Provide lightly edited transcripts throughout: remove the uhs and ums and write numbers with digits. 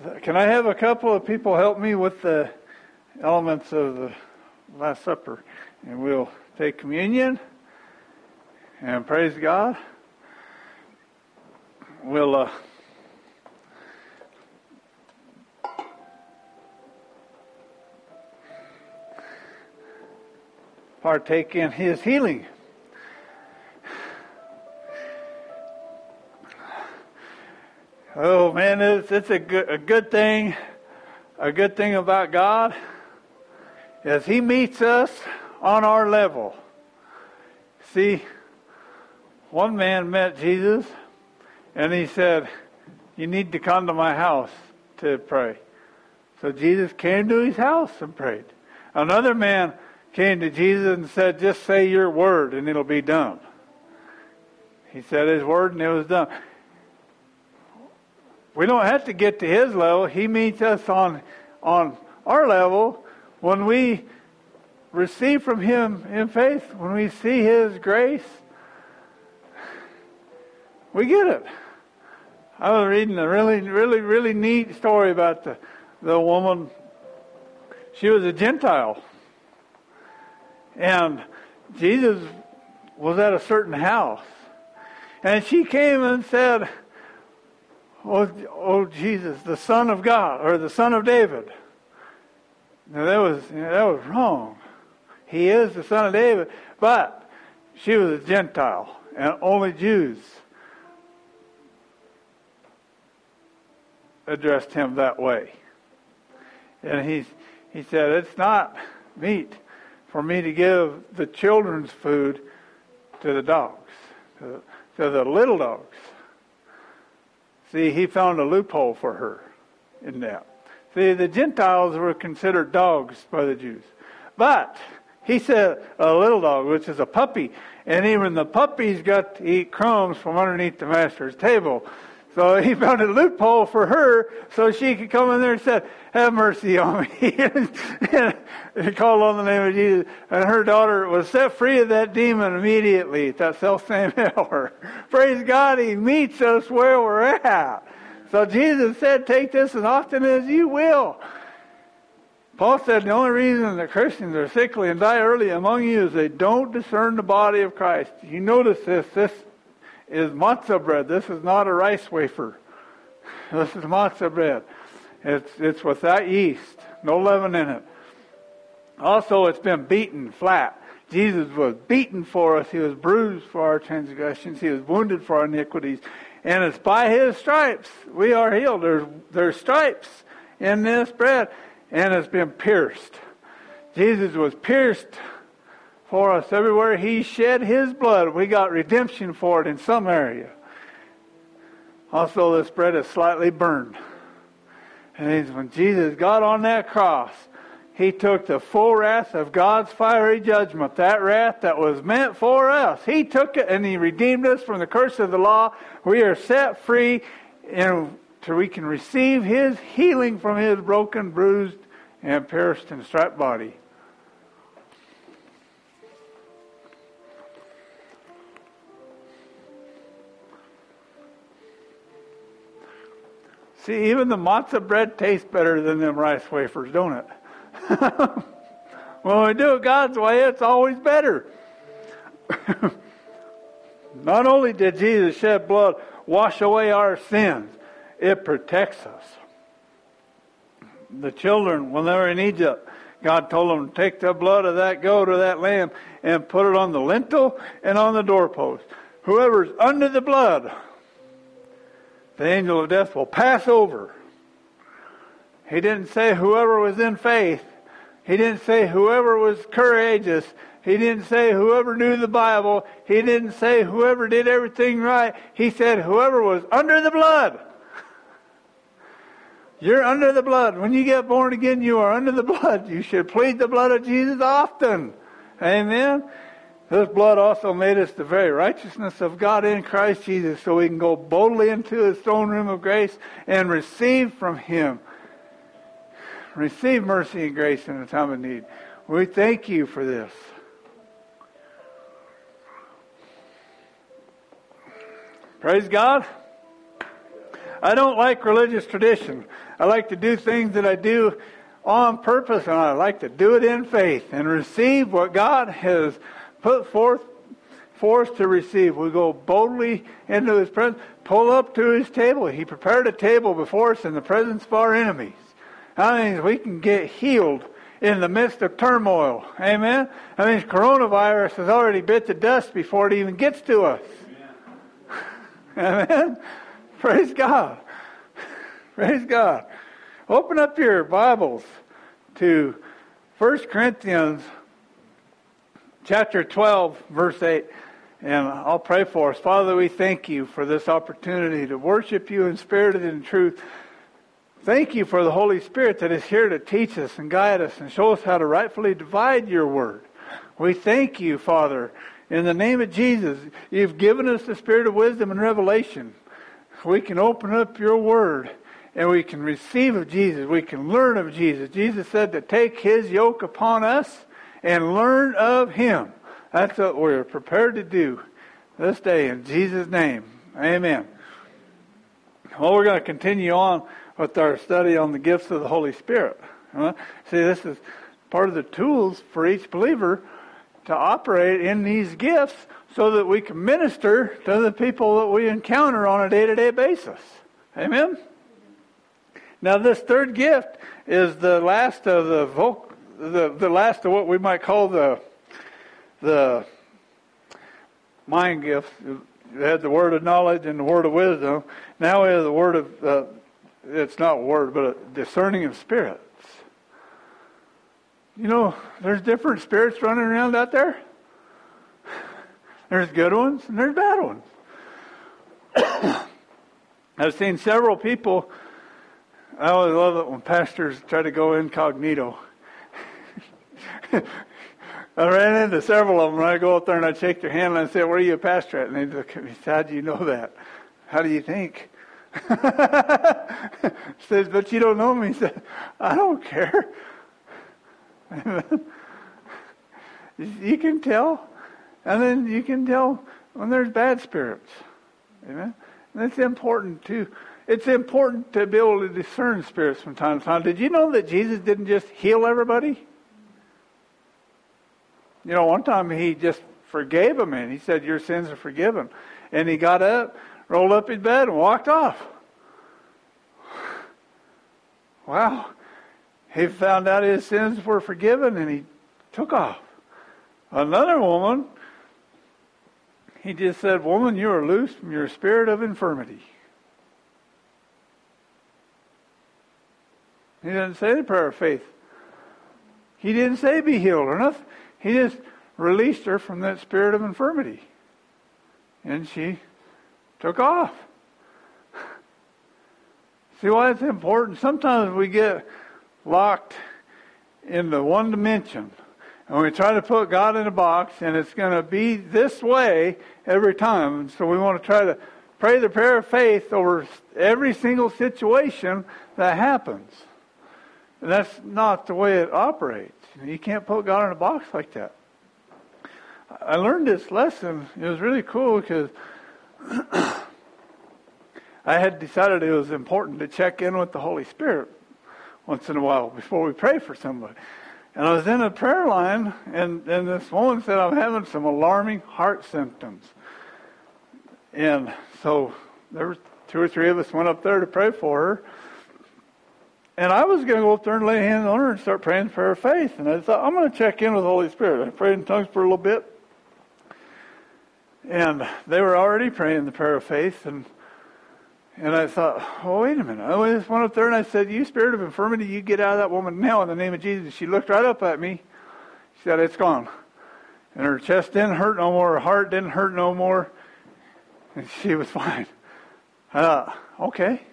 Can I have a couple of people help me with the elements of the Last Supper? And we'll take communion and praise God. We'll partake in His healing. Oh man, it's a good thing. A good thing about God is He meets us on our level. See, one man met Jesus and he said, "You need to come to my house to pray." So Jesus came to his house and prayed. Another man came to Jesus and said, "Just say your word and it'll be done." He said his word and it was done. We don't have to get to His level. He meets us on our level when we receive from Him in faith, when we see His grace. We get it. I was reading a really neat story about the woman. She was a Gentile. And Jesus was at a certain house. And she came and said, Oh Jesus, the Son of God, or the Son of David. Now that was wrong. He is the Son of David, but she was a Gentile, and only Jews addressed Him that way. And he said, "It's not meet for me to give the children's food to the dogs, to the little dogs." See, He found a loophole for her in that. See, the Gentiles were considered dogs by the Jews. But He said a little dog, which is a puppy. And even the puppies got to eat crumbs from underneath the master's table. So He found a loophole for her so she could come in there and say, "Have mercy on me." And he called on the name of Jesus. And her daughter was set free of that demon immediately at that self-same hour. Praise God, He meets us where we're at. So Jesus said, "Take this as often as you will." Paul said the only reason that Christians are sickly and die early among you is they don't discern the body of Christ. You notice this. This is matzah bread. This is not a rice wafer. This is matzah bread. It's without yeast, no leaven in it. Also, it's been beaten flat. Jesus was beaten for us. He was bruised for our transgressions. He was wounded for our iniquities. And it's by His stripes we are healed. There's stripes in this bread. And it's been pierced. Jesus was pierced for us everywhere. He shed His blood. We got redemption for it in some area. Also, this bread is slightly burned. And when Jesus got on that cross, He took the full wrath of God's fiery judgment. That wrath that was meant for us. He took it and He redeemed us from the curse of the law. We are set free and so we can receive His healing from His broken, bruised, and pierced and striped body. See, even the matzah bread tastes better than them rice wafers, don't it? When we do it God's way, it's always better. Not only did Jesus shed blood, wash away our sins, it protects us. The children, when they were in Egypt, God told them to take the blood of that goat or that lamb and put it on the lintel and on the doorpost. Whoever's under the blood, the angel of death will pass over. He didn't say whoever was in faith. He didn't say whoever was courageous. He didn't say whoever knew the Bible. He didn't say whoever did everything right. He said whoever was under the blood. You're under the blood. When you get born again, you are under the blood. You should plead the blood of Jesus often. Amen. This blood also made us the very righteousness of God in Christ Jesus, so we can go boldly into His throne room of grace and receive from Him. Receive mercy and grace in a time of need. We thank You for this. Praise God. I don't like religious tradition. I like to do things that I do on purpose, and I like to do it in faith and receive what God has put forth for us to receive. We go boldly into His presence, pull up to His table. He prepared a table before us in the presence of our enemies. That means we can get healed in the midst of turmoil. Amen? That means coronavirus has already bit the dust before it even gets to us. Amen? Amen? Praise God. Praise God. Open up your Bibles to 1 Corinthians chapter 12, verse 8. And I'll pray for us. Father, we thank You for this opportunity to worship You in spirit and in truth. Thank You for the Holy Spirit that is here to teach us and guide us and show us how to rightfully divide Your word. We thank You, Father, in the name of Jesus. You've given us the spirit of wisdom and revelation. We can open up Your word and we can receive of Jesus. We can learn of Jesus. Jesus said to take His yoke upon us and learn of Him. That's what we're prepared to do this day in Jesus' name. Amen. Well, we're going to continue on with our study on the gifts of the Holy Spirit. See, this is part of the tools for each believer to operate in these gifts so that we can minister to the people that we encounter on a day-to-day basis. Amen? Now, this third gift is the last of the last of what we might call the mind gifts. We had the word of knowledge and the word of wisdom. Now we have the word of, it's not a word, but a discerning of spirits. You know, there's different spirits running around out there. There's good ones and there's bad ones. I've seen several people. I always love it when pastors try to go incognito. I ran into several of them, and I go up there and I shake their hand and I say, "Where are you a pastor at?" And they look at me, "How do you know that? How do you think?" Says, "But you don't know me." He said, "I don't care." You can tell. And then you can tell when there's bad spirits. Amen. And it's important too. It's important to be able to discern spirits from time to time. Did you know that Jesus didn't just heal everybody? You know, one time He just forgave a man. He said, "Your sins are forgiven." And he got up, rolled up his bed, and walked off. Wow. He found out his sins were forgiven, and he took off. Another woman, he just said, "Woman, you are loose from your spirit of infirmity." He didn't say the prayer of faith. He didn't say be healed or nothing. He just released her from that spirit of infirmity. And she took off. See why it's important? Sometimes we get locked into one dimension. And we try to put God in a box, and it's going to be this way every time. And so we want to try to pray the prayer of faith over every single situation that happens. And that's not the way it operates. You can't put God in a box like that. I learned this lesson. It was really cool because I had decided it was important to check in with the Holy Spirit once in a while before we pray for somebody. And I was in a prayer line, and this woman said, "I'm having some alarming heart symptoms." And so there were 2 or 3 of us went up there to pray for her. And I was going to go up there and lay hands on her and start praying the prayer of faith. And I thought, I'm going to check in with the Holy Spirit. I prayed in tongues for a little bit. And they were already praying the prayer of faith. And I thought, oh, wait a minute. I just went up there and I said, "You spirit of infirmity, you get out of that woman now in the name of Jesus." She looked right up at me. She said, "It's gone." And her chest didn't hurt no more. Her heart didn't hurt no more. And she was fine. I thought, okay.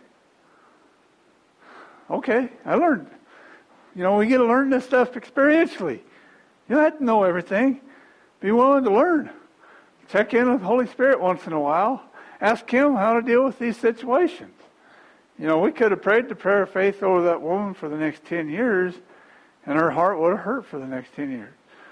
Okay, I learned. You know, we get to learn this stuff experientially. You don't have to know everything. Be willing to learn. Check in with the Holy Spirit once in a while. Ask Him how to deal with these situations. You know, we could have prayed the prayer of faith over that woman for the next 10 years, and her heart would have hurt for the next 10 years.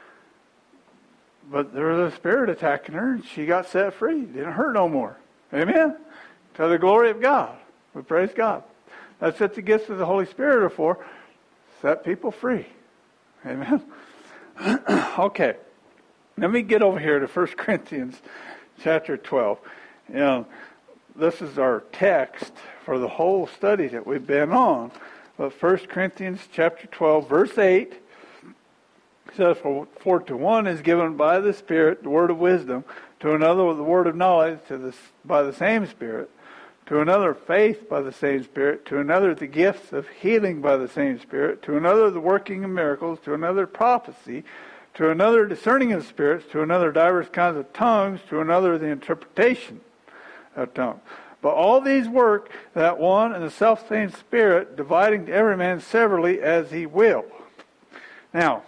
But there was a spirit attacking her, and she got set free. It didn't hurt no more. Amen? To the glory of God. We praise God. That's what the gifts of the Holy Spirit are for. Set people free. Amen. Okay. Let me get over here to 1 Corinthians chapter 12. This is our text for the whole study that we've been on. But 1 Corinthians chapter 12, verse 8 says, For to one is given by the Spirit the word of wisdom, to another the word of knowledge by the same Spirit, to another faith by the same Spirit, to another the gifts of healing by the same Spirit, to another the working of miracles, to another prophecy, to another discerning of spirits, to another diverse kinds of tongues, to another the interpretation of tongues. But all these work that one and the self-same Spirit, dividing to every man severally as he will. Now,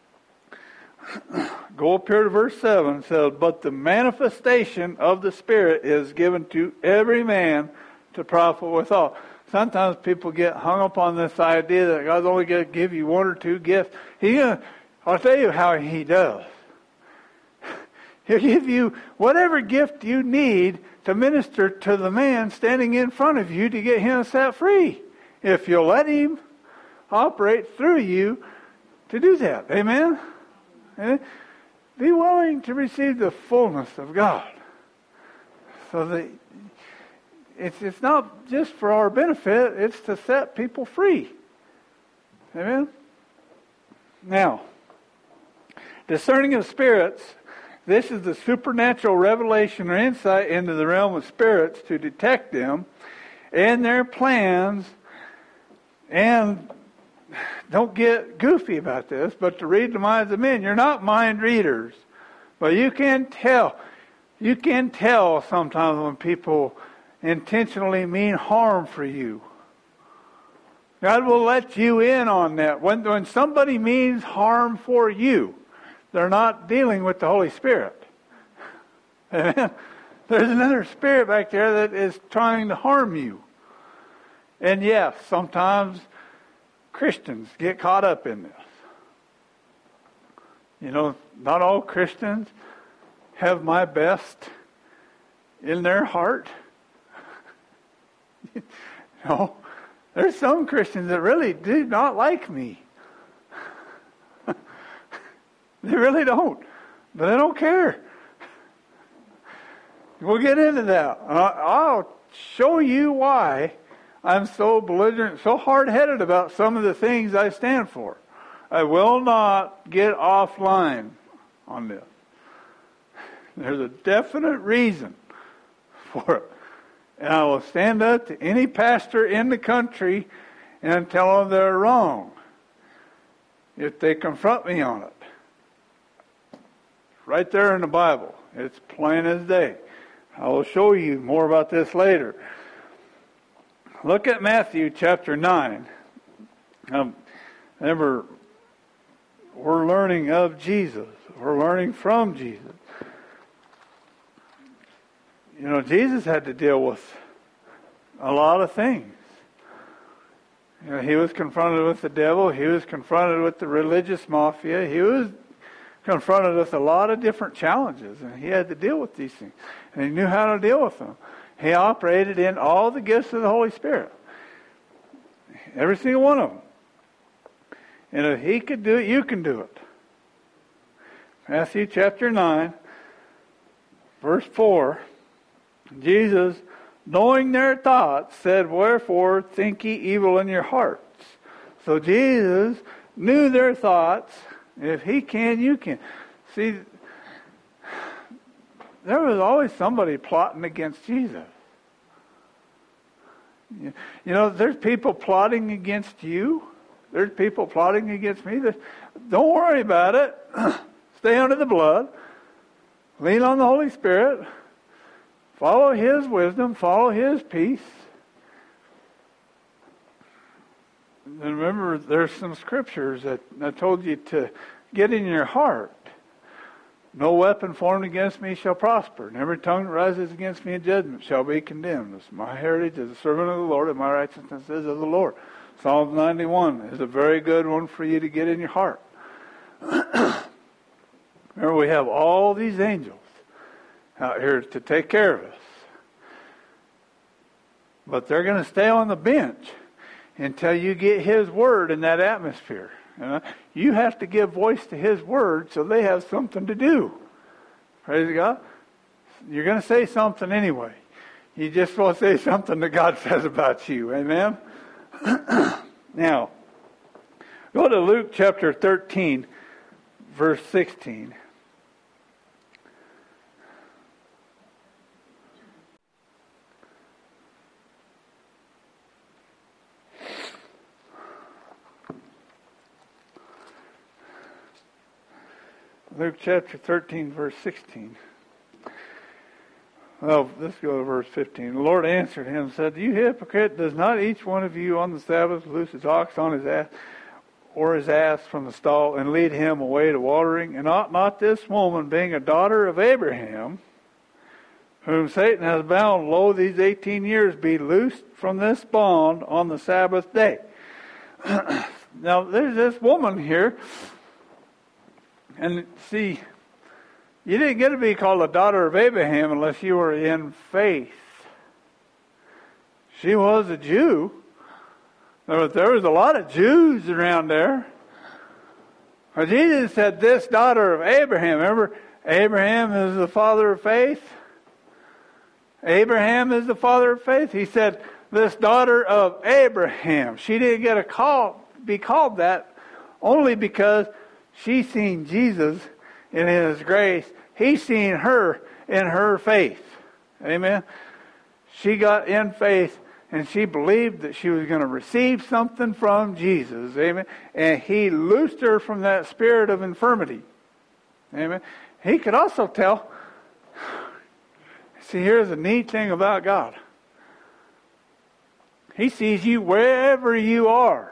go up here to verse 7. It says, But the manifestation of the Spirit is given to every man to profit withal. Sometimes people get hung up on this idea that God's only going to give you one or two gifts. I'll tell you how He does. He'll give you whatever gift you need to minister to the man standing in front of you to get him set free. If you'll let Him operate through you to do that. Amen? Be willing to receive the fullness of God. So that it's not just for our benefit, it's to set people free. Amen? Now, discerning of spirits, this is the supernatural revelation or insight into the realm of spirits to detect them and their plans. And don't get goofy about this, but to read the minds of men. You're not mind readers, but you can tell. You can tell sometimes when people intentionally mean harm for you. God will let you in on that. When somebody means harm for you, they're not dealing with the Holy Spirit. Amen. There's another spirit back there that is trying to harm you. And yes, sometimes Christians get caught up in this. Not all Christians have my best in their heart. There's some Christians that really do not like me. They really don't. But I don't care. We'll get into that. I'll show you why I'm so belligerent, so hard-headed about some of the things I stand for. I will not get offline on this. There's a definite reason for it. And I will stand up to any pastor in the country and tell them they're wrong if they confront me on it. Right there in the Bible. It's plain as day. I will show you more about this later. Look at Matthew chapter 9. Remember, we're learning of Jesus. We're learning from Jesus. Jesus had to deal with a lot of things. He was confronted with the devil. He was confronted with the religious mafia. He was confronted with a lot of different challenges, and he had to deal with these things. And he knew how to deal with them. He operated in all the gifts of the Holy Spirit. Every single one of them. And if He could do it, you can do it. Matthew chapter 9, verse 4. Jesus, knowing their thoughts, said, Wherefore think ye evil in your hearts? So Jesus knew their thoughts. If He can, you can. See, there was always somebody plotting against Jesus. There's people plotting against you. There's people plotting against me. Don't worry about it. Stay under the blood. Lean on the Holy Spirit. Follow His wisdom. Follow His peace. And remember, there's some scriptures that I told you to get in your heart. No weapon formed against me shall prosper, and every tongue that rises against me in judgment shall be condemned. My heritage is a servant of the Lord, and my righteousness is of the Lord. Psalms 91 is a very good one for you to get in your heart. Remember, we have all these angels out here to take care of us. But they're going to stay on the bench until you get His Word in that atmosphere. You have to give voice to His Word so they have something to do. Praise God. You're going to say something anyway. You just want to say something that God says about you. Amen? Now, go to Luke chapter 13, verse 16. Luke chapter 13, verse 16. Well, let's go to verse 15. The Lord answered him and said, "You hypocrite, does not each one of you on the Sabbath loose his ox on his ass, or his ass from the stall, and lead him away to watering? And ought not this woman, being a daughter of Abraham, whom Satan has bound, lo, these 18 years, be loosed from this bond on the Sabbath day?" Now, there's this woman here. And see, you didn't get to be called a daughter of Abraham unless you were in faith. She was a Jew. There was a lot of Jews around there. But Jesus said, this daughter of Abraham. Remember, Abraham is the father of faith. Abraham is the father of faith. He said, this daughter of Abraham. She didn't get be called that only because she seen Jesus in His grace. He seen her in her faith. Amen. She got in faith and she believed that she was going to receive something from Jesus. Amen. And He loosed her from that spirit of infirmity. Amen. He could also tell. See, here's the neat thing about God. He sees you wherever you are.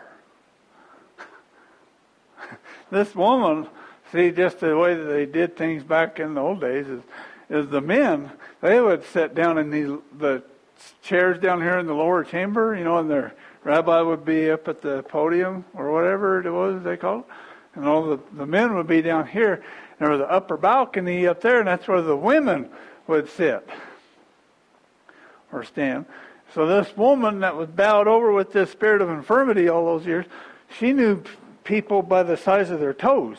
This woman, see, just the way that they did things back in the old days is the men, they would sit down in the chairs down here in the lower chamber, and their rabbi would be up at the podium or whatever it was they called it. And all the men would be down here. There was an upper balcony up there, and that's where the women would sit or stand. So this woman that was bowed over with this spirit of infirmity all those years, she knew people by the size of their toes.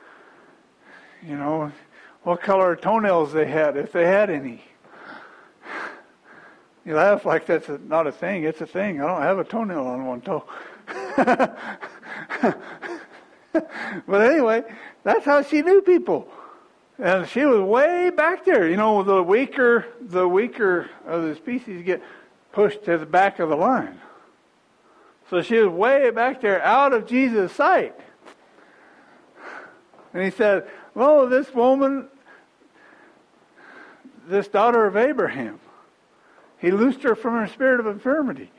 What color toenails they had, if they had any. You laugh like that's not a thing. It's a thing. I don't have a toenail on one toe. But anyway, that's how she knew people. And she was way back there. The weaker of the species get pushed to the back of the line. So she was way back there out of Jesus' sight. And He said, "Lo, this woman, this daughter of Abraham, He loosed her from her spirit of infirmity."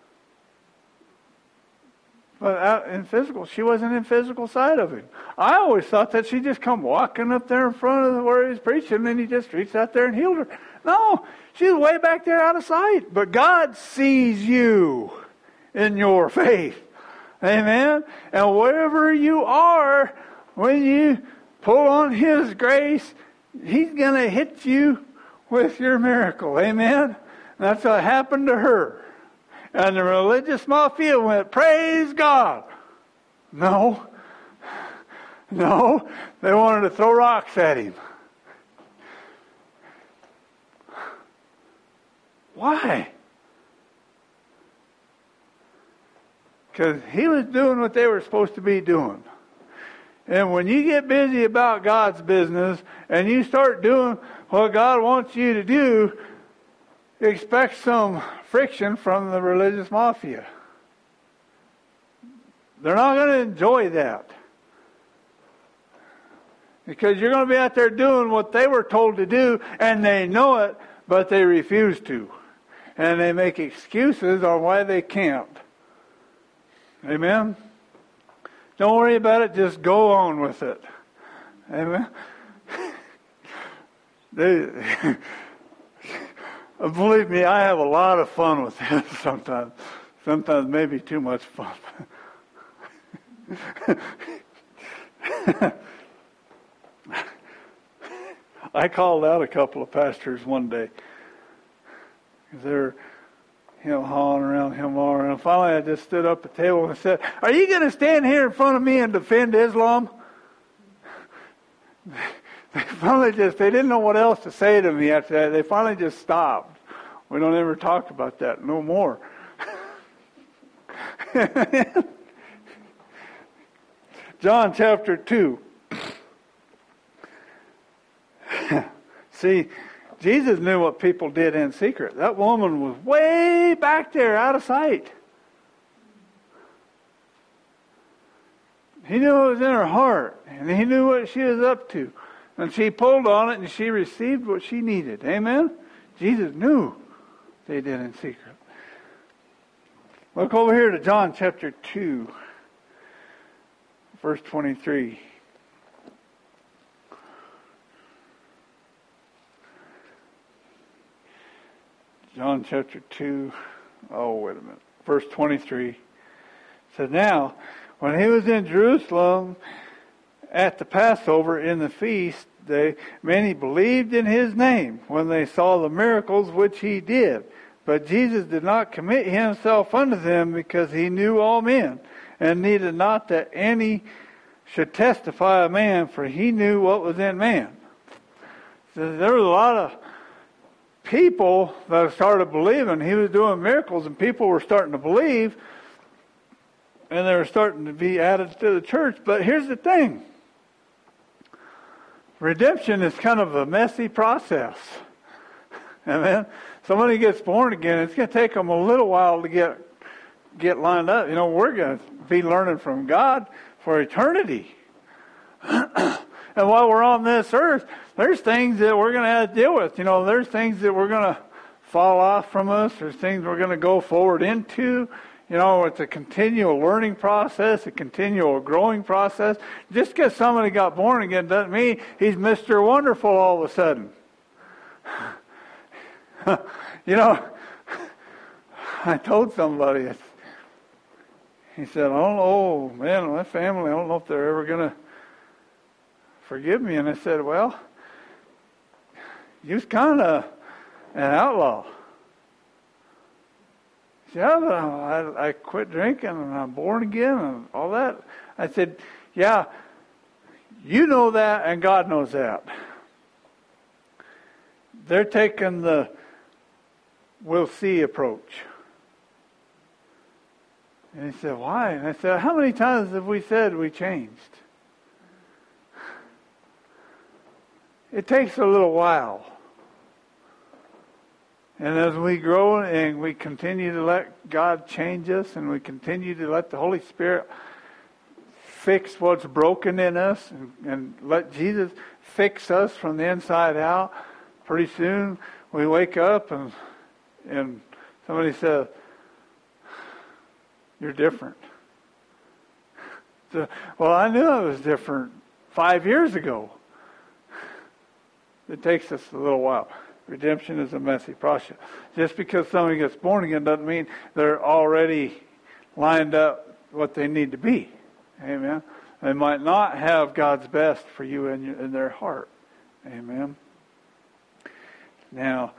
But out in physical, she wasn't in physical sight of Him. I always thought that she just come walking up there in front of where He was preaching, and then He just reached out there and healed her. No, she was way back there out of sight. But God sees you in your faith. Amen? And wherever you are, when you pull on His grace, He's going to hit you with your miracle. Amen? And that's what happened to her. And the religious mafia went, "Praise God." No. They wanted to throw rocks at Him. Why? Because He was doing what they were supposed to be doing. And when you get busy about God's business and you start doing what God wants you to do, expect some friction from the religious mafia. They're not going to enjoy that. Because you're going to be out there doing what they were told to do, and they know it, but they refuse to. And they make excuses on why they can't. Amen? Don't worry about it. Just go on with it. Amen? Believe me, I have a lot of fun with this sometimes. Sometimes maybe too much fun. I called out a couple of pastors one day. hauling around him more. And finally I just stood up at the table and said, "Are you going to stand here in front of me and defend Islam?" They didn't know what else to say to me after that. They finally just stopped. We don't ever talk about that no more. John chapter 2. See, Jesus knew what people did in secret. That woman was way back there, out of sight. He knew it was in her heart, and he knew what she was up to. And she pulled on it, and she received what she needed. Amen? Jesus knew they did in secret. Look over here to John chapter 2, verse 23. John chapter 2, verse 23. So now, when he was in Jerusalem at the Passover in the feast, many believed in his name when they saw the miracles which he did. But Jesus did not commit himself unto them, because he knew all men, and needed not that any should testify of man, for he knew what was in man. So there was a lot of people that started believing. He was doing miracles, and people were starting to believe, and they were starting to be added to the church. But here's the thing. Redemption is kind of a messy process. Amen? Somebody gets born again, it's going to take them a little while to get lined up. You know, we're going to be learning from God for eternity. And while we're on this earth, there's things that we're going to have to deal with. You know, there's things that we're going to fall off from us. There's things we're going to go forward into. You know, it's a continual learning process, a continual growing process. Just because somebody got born again doesn't mean he's Mr. Wonderful all of a sudden. You know, I told somebody, he said, "I don't know, man, my family, I don't know if they're ever going to forgive me." And I said, "Well, you was kind of an outlaw." He said, "Yeah, but I quit drinking and I'm born again and all that." I said, "Yeah, you know that and God knows that. They're taking the we'll see approach." And he said, "Why?" And I said, "How many times have we said we changed?" It takes a little while. And as we grow and we continue to let God change us, and we continue to let the Holy Spirit fix what's broken in us, and let Jesus fix us from the inside out, pretty soon we wake up and somebody says, "You're different." So, well, I knew I was different 5 years ago. It takes us a little while. Redemption is a messy process. Just because somebody gets born again doesn't mean they're already lined up what they need to be. Amen. They might not have God's best for you in their heart. Amen. Now,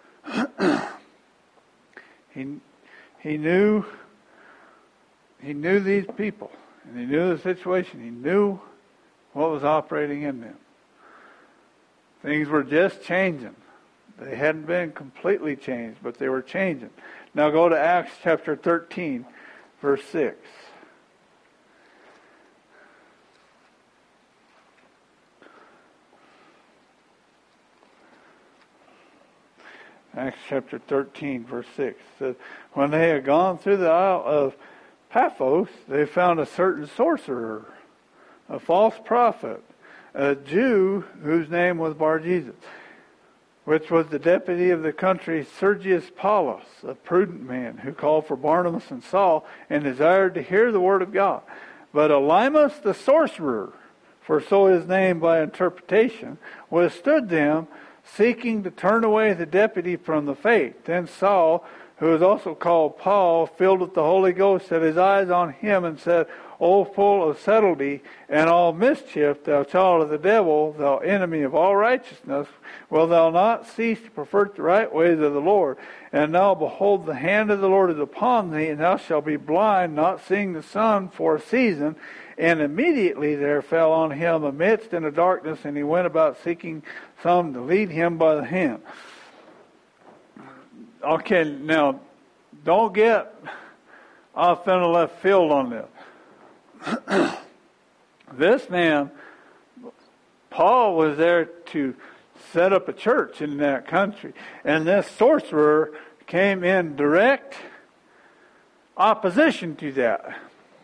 he knew these people, and he knew the situation. He knew what was operating in them. Things were just changing. They hadn't been completely changed, but they were changing. Now go to Acts chapter 13, verse 6. Acts chapter 13, verse 6 says, "When they had gone through the isle of Paphos, they found a certain sorcerer, a false prophet, a Jew whose name was Bar-Jesus, which was the deputy of the country Sergius Paulus, a prudent man, who called for Barnabas and Saul, and desired to hear the word of God. But Elymas the sorcerer, for so his name by interpretation, withstood them, seeking to turn away the deputy from the faith. Then Saul, who is also called Paul, filled with the Holy Ghost, set his eyes on him and said, O full of subtlety and all mischief, thou child of the devil, thou enemy of all righteousness, will thou not cease to pervert the right ways of the Lord? And now behold, the hand of the Lord is upon thee, and thou shalt be blind, not seeing the sun for a season. And immediately there fell on him a mist and a darkness, and he went about seeking some to lead him by the hand. Okay, now, don't get off in the left field on this. This man, Paul, was there to set up a church in that country. And this sorcerer came in direct opposition to that.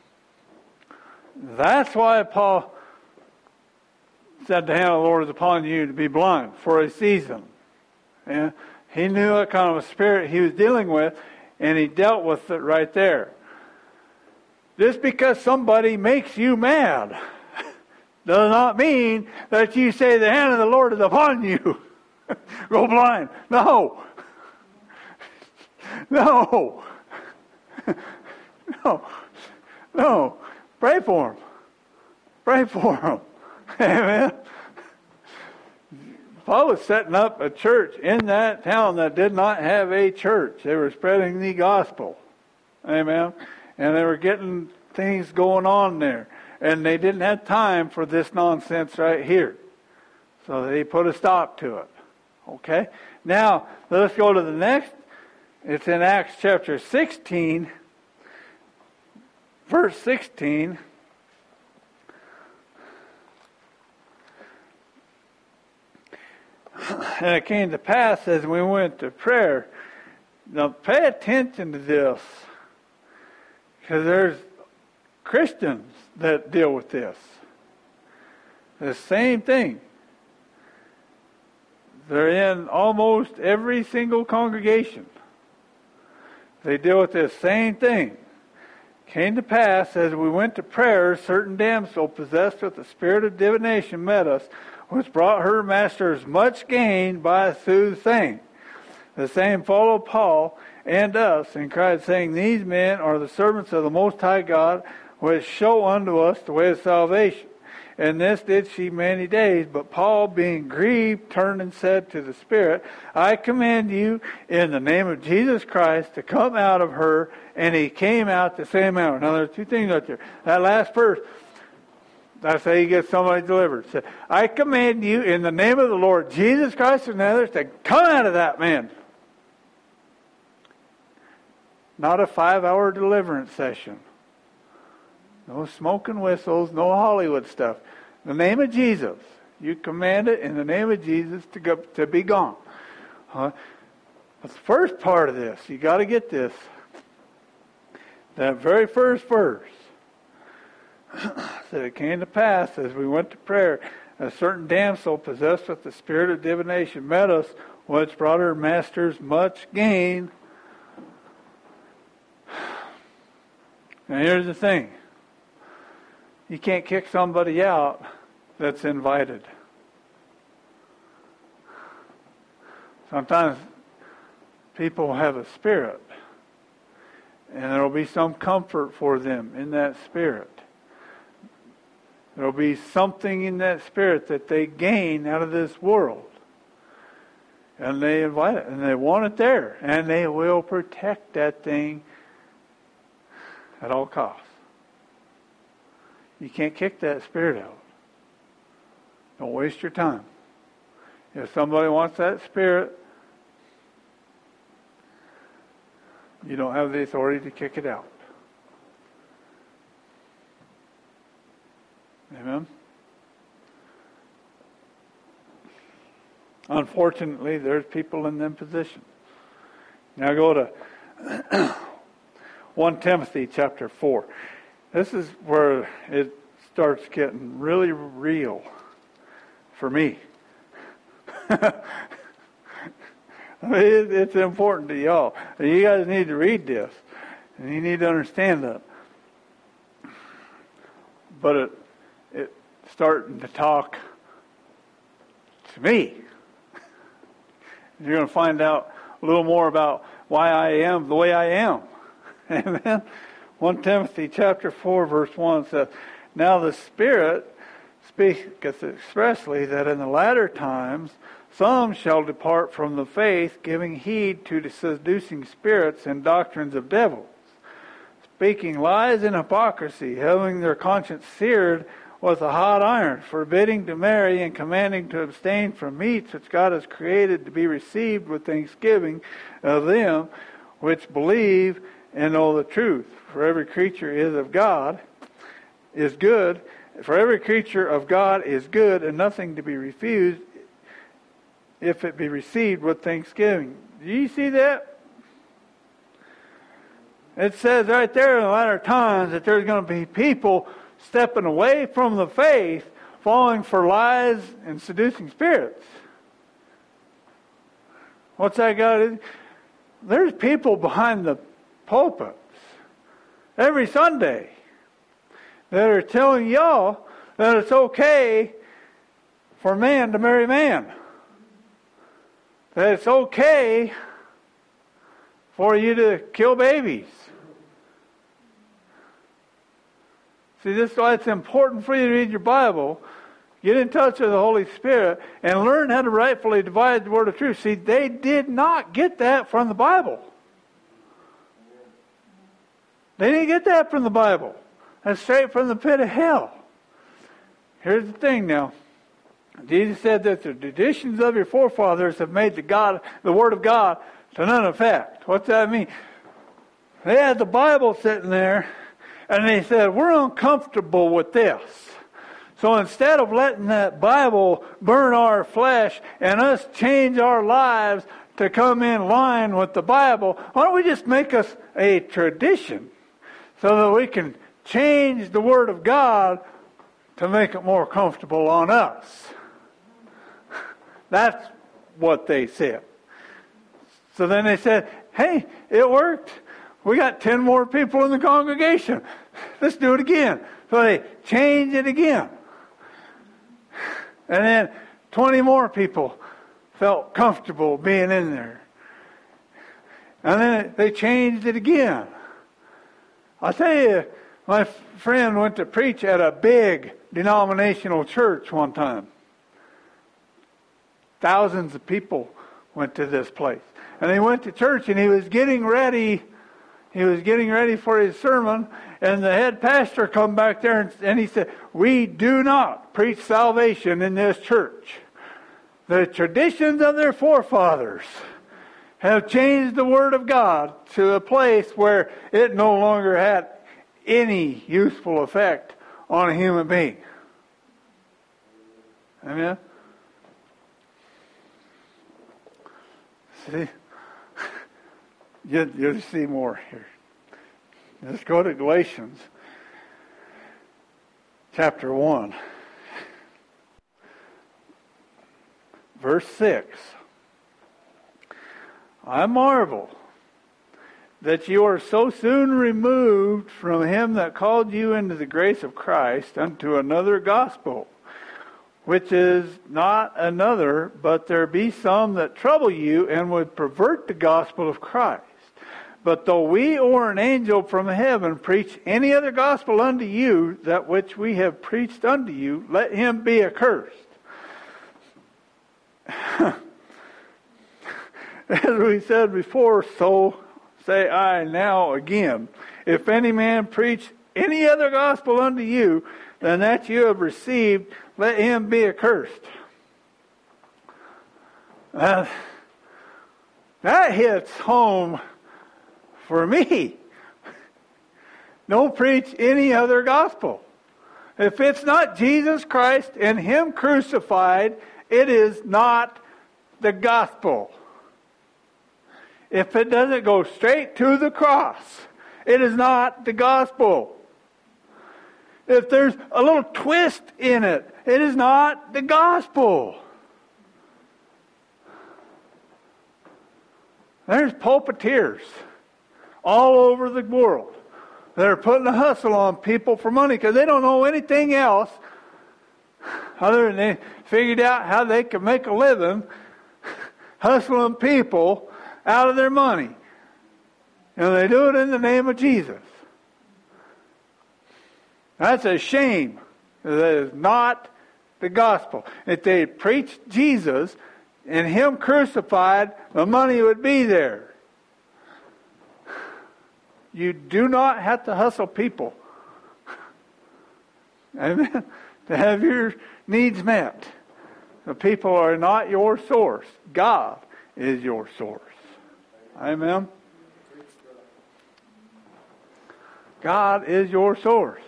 That's why Paul said, the hand of the Lord is upon you to be blind for a season. And he knew what kind of a spirit he was dealing with, and he dealt with it right there. Just because somebody makes you mad does not mean that you say the hand of the Lord is upon you. Go blind. No. No. No. No. Pray for him. Pray for him. Amen. Paul was setting up a church in that town that did not have a church. They were spreading the gospel. Amen. And they were getting things going on there. And they didn't have time for this nonsense right here. So they put a stop to it. Okay? Now, let's go to the next. It's in Acts chapter 16. Verse 16, and it came to pass as we went to prayer. Now pay attention to this, because there's Christians that deal with this. The same thing. They're in almost every single congregation. They deal with this same thing. Came to pass, as we went to prayer, a certain damsel possessed with the spirit of divination met us, which brought her masters much gain by soothsaying. The same followed Paul and us, and cried, saying, These men are the servants of the Most High God, which show unto us the way of salvation. And this did she many days. But Paul, being grieved, turned and said to the Spirit, I command you in the name of Jesus Christ to come out of her. And he came out the same hour. Now there's two things out there. That last verse, that's how you get somebody delivered. It said, I command you in the name of the Lord Jesus Christ and others to come out of that man. Not a 5-hour deliverance session. No smoke and whistles, no Hollywood stuff. In the name of Jesus. You command it in the name of Jesus to be gone. That's the first part of this. You got to get this. That very first verse. Said it came to pass as we went to prayer, a certain damsel possessed with the spirit of divination met us, which brought her masters much gain. Now here's the thing. You can't kick somebody out that's invited. Sometimes people have a spirit, and there will be some comfort for them in that spirit. There will be something in that spirit that they gain out of this world. And they invite it, and they want it there, and they will protect that thing at all costs. You can't kick that spirit out. Don't waste your time. If somebody wants that spirit, you don't have the authority to kick it out. Amen? Unfortunately, there's people in them positions. Now go to 1 Timothy chapter 4. This is where it starts getting really real for me. It's important to y'all. You guys need to read this, and you need to understand that. But it's starting to talk to me. You're going to find out a little more about why I am the way I am. Amen. 1 Timothy chapter 4, verse 1 says, "Now the Spirit speaketh expressly that in the latter times some shall depart from the faith, giving heed to the seducing spirits and doctrines of devils, speaking lies and hypocrisy, having their conscience seared with a hot iron, forbidding to marry and commanding to abstain from meats which God has created to be received with thanksgiving of them which believe and know the truth. For every creature is of God, is good. For every creature of God is good, and nothing to be refused if it be received with thanksgiving." Do you see that? It says right there in the latter times that there's going to be people stepping away from the faith, falling for lies and seducing spirits. What's that got to do? There's people behind the pulpits every Sunday that are telling y'all that it's okay for man to marry man. That it's okay for you to kill babies. See, this is why it's important for you to read your Bible, get in touch with the Holy Spirit, and learn how to rightfully divide the word of truth. See, they did not get that from the Bible. They didn't get that from the Bible. That's straight from the pit of hell. Here's the thing now. Jesus said that the traditions of your forefathers have made the Word of God to none effect. What's that mean? They had the Bible sitting there, and they said, we're uncomfortable with this. So instead of letting that Bible burn our flesh and us change our lives to come in line with the Bible, why don't we just make us a tradition so that we can change the Word of God to make it more comfortable on us? That's what they said. So then they said, hey, it worked. We got 10 more people in the congregation. Let's do it again. So they changed it again. And then 20 more people felt comfortable being in there. And then they changed it again. I'll tell you, my friend went to preach at a big denominational church one time. Thousands of people went to this place. And he went to church and he was getting ready. He was getting ready for his sermon. And the head pastor come back there and he said, we do not preach salvation in this church. The traditions of their forefathers have changed the Word of God to a place where it no longer had any useful effect on a human being. Amen? See? You'll see more here. Let's go to Galatians chapter 1. Verse 6. I marvel that you are so soon removed from him that called you into the grace of Christ unto another gospel, which is not another, but there be some that trouble you and would pervert the gospel of Christ. But though we or an angel from heaven preach any other gospel unto you, that which we have preached unto you, let him be accursed. As we said before, so say I now again. If any man preach any other gospel unto you than that you have received, let him be accursed. That hits home for me. Don't preach any other gospel. If it's not Jesus Christ and him crucified, it is not the gospel. If it doesn't go straight to the cross, it is not the gospel. If there's a little twist in it, it is not the gospel. There's pulpiteers all over the world that are putting a hustle on people for money because they don't know anything else other than they figured out how they could make a living hustling people out of their money. And they do it in the name of Jesus. That's a shame. That is not the gospel. If they preached Jesus and Him crucified, the money would be there. You do not have to hustle people. Amen. To have your needs met. The people are not your source. God is your source. Amen. God is your source.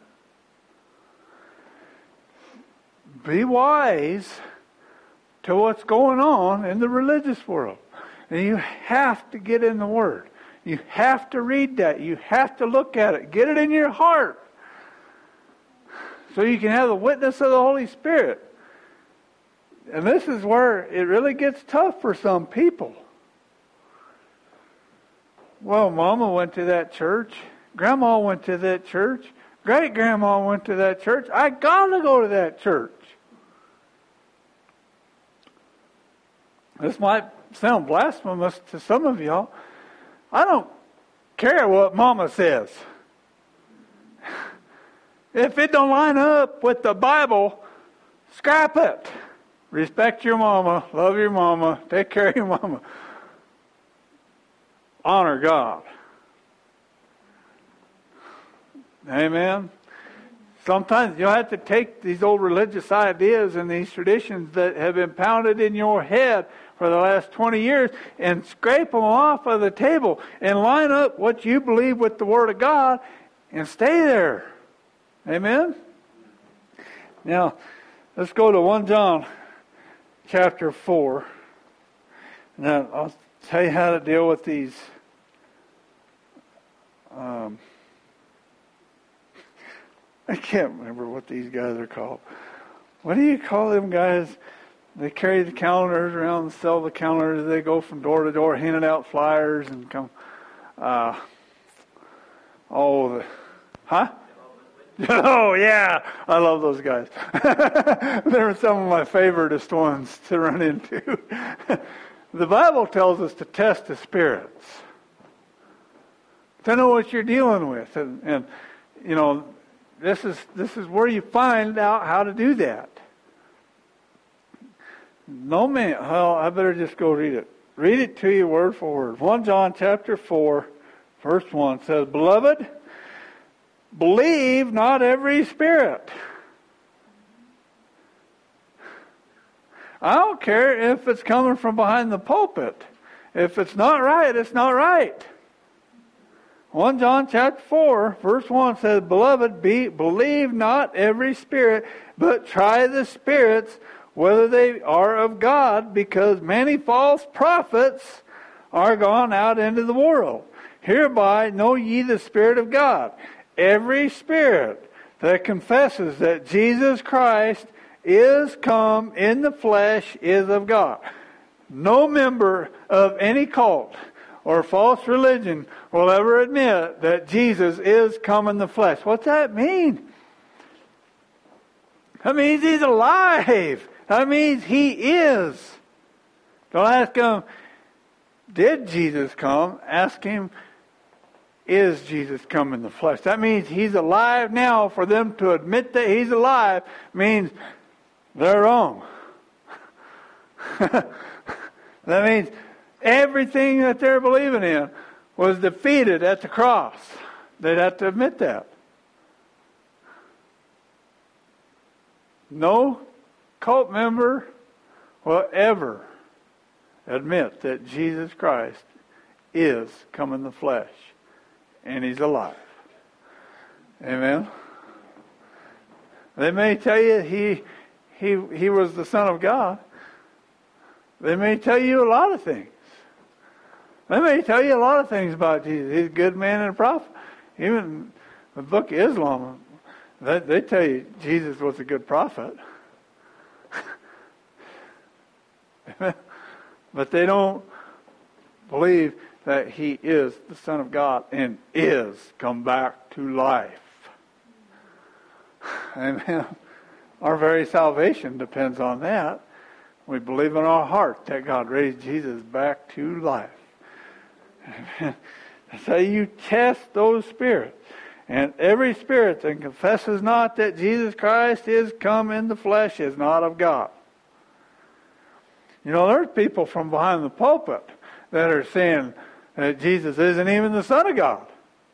Be wise to what's going on in the religious world. And you have to get in the Word. You have to read that. You have to look at it. Get it in your heart. So you can have the witness of the Holy Spirit. And this is where it really gets tough for some people. Well, Mama went to that church. Grandma went to that church. Great-grandma went to that church. I got to go to that church. This might sound blasphemous to some of y'all. I don't care what Mama says. If it don't line up with the Bible, scrap it. Respect your mama. Love your mama. Take care of your mama. Honor God. Amen. Sometimes you'll have to take these old religious ideas and these traditions that have been pounded in your head for the last 20 years and scrape them off of the table and line up what you believe with the Word of God and stay there. Amen? Now, let's go to 1 John chapter 4. Now, I'll tell you how to deal with these I can't remember what these guys are called. What do you call them guys? They carry the calendars around and sell the calendars. They go from door to door handing out flyers and come. Oh, yeah. I love those guys. They're some of my favoriteest ones to run into. The Bible tells us to test the spirits. To know what you're dealing with. And you know, this is where you find out how to do that. No man, well, I better just go read it. Read it to you word for word. 1 John chapter 4, verse 1 says, Beloved, believe not every spirit. I don't care if it's coming from behind the pulpit. If it's not right, it's not right. 1 John chapter 4, verse 1 says, Beloved, believe not every spirit, but try the spirits, whether they are of God, because many false prophets are gone out into the world. Hereby know ye the Spirit of God. Every spirit that confesses that Jesus Christ is come in the flesh is of God. No member of any cult or false religion will ever admit that Jesus is come in the flesh. What's that mean? That means He's alive. That means He is. Don't ask Him, did Jesus come? Ask Him, is Jesus come in the flesh? That means He's alive now. For them to admit that He's alive means they're wrong. That means everything that they're believing in was defeated at the cross. They'd have to admit that. No cult member will ever admit that Jesus Christ is come in the flesh and He's alive. Amen. They may tell you he was the Son of God. They may tell you a lot of things. They may tell you a lot of things about Jesus. He's a good man and a prophet. Even the book of Islam, they tell you Jesus was a good prophet. But they don't believe that He is the Son of God and is come back to life. Amen. Our very salvation depends on that. We believe in our heart that God raised Jesus back to life. Amen. That's how you test those spirits. And every spirit that confesses not that Jesus Christ is come in the flesh is not of God. You know, there's people from behind the pulpit that are saying that Jesus isn't even the Son of God.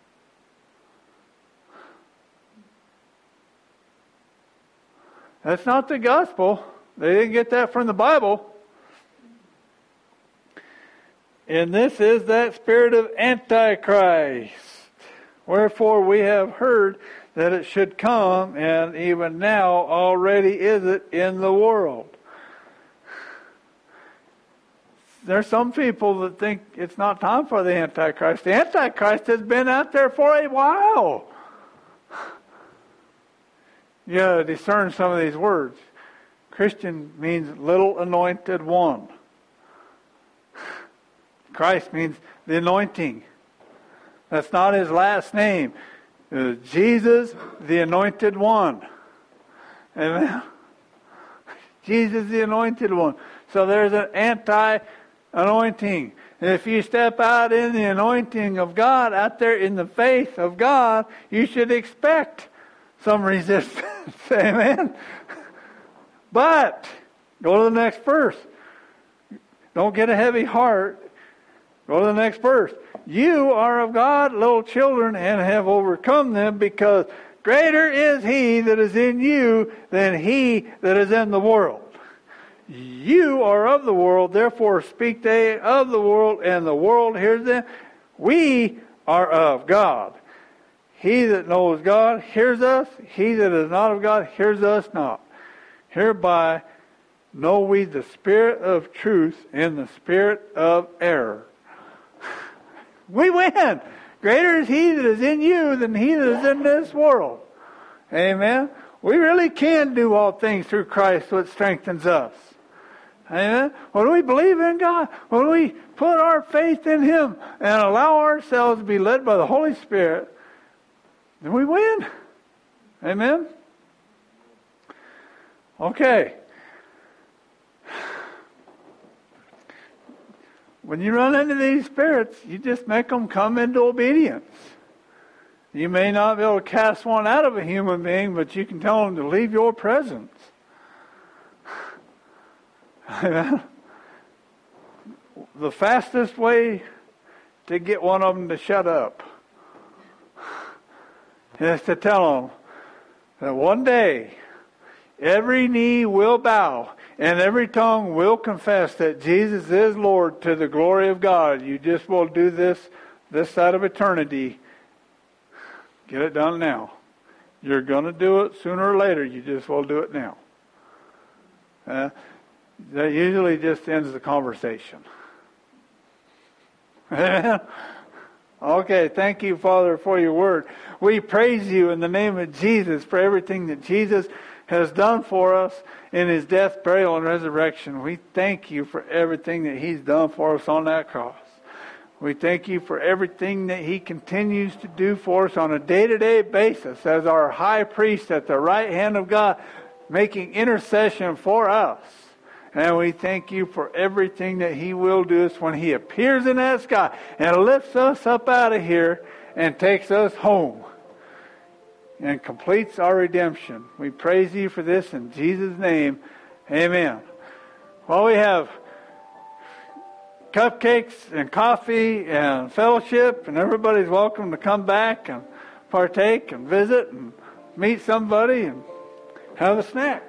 That's not the gospel. They didn't get that from the Bible. And this is that spirit of Antichrist. Wherefore we have heard that it should come, and even now already is it in the world. There's some people that think it's not time for the Antichrist. The Antichrist has been out there for a while. You got to discern some of these words. Christian means little anointed one. Christ means the anointing. That's not his last name. Jesus, the anointed one. Amen. Jesus, the anointed one. So there's an anti-anointing. And if you step out in the anointing of God, out there in the faith of God, you should expect some resistance. Amen. But, go to the next verse. Don't get a heavy heart. Go to the next verse. You are of God, little children, and have overcome them, because greater is he that is in you than he that is in the world. You are of the world, therefore speak they of the world, and the world hears them. We are of God. He that knows God hears us. He that is not of God hears us not. Hereby know we the spirit of truth and the spirit of error. We win. Greater is he that is in you than he that is in this world. Amen. We really can do all things through Christ, which strengthens us. Amen. When we believe in God, when we put our faith in him and allow ourselves to be led by the Holy Spirit, then we win. Amen. Okay. When you run into these spirits, you just make them come into obedience. You may not be able to cast one out of a human being, but you can tell them to leave your presence. The fastest way to get one of them to shut up is to tell them that one day every knee will bow and every tongue will confess that Jesus is Lord, to the glory of God. You just will do this side of eternity. Get it done now. You're going to do it sooner or later. You just will do it now. That usually just ends the conversation. Okay, thank you, Father, for your word. We praise you in the name of Jesus for everything that Jesus has done for us in his death, burial, and resurrection. We thank you for everything that he's done for us on that cross. We thank you for everything that he continues to do for us on a day-to-day basis as our high priest at the right hand of God, making intercession for us. And we thank you for everything that he will do us when he appears in that sky and lifts us up out of here and takes us home and completes our redemption. We praise you for this in Jesus' name. Amen. Well, we have cupcakes and coffee and fellowship, and everybody's welcome to come back and partake and visit and meet somebody and have a snack.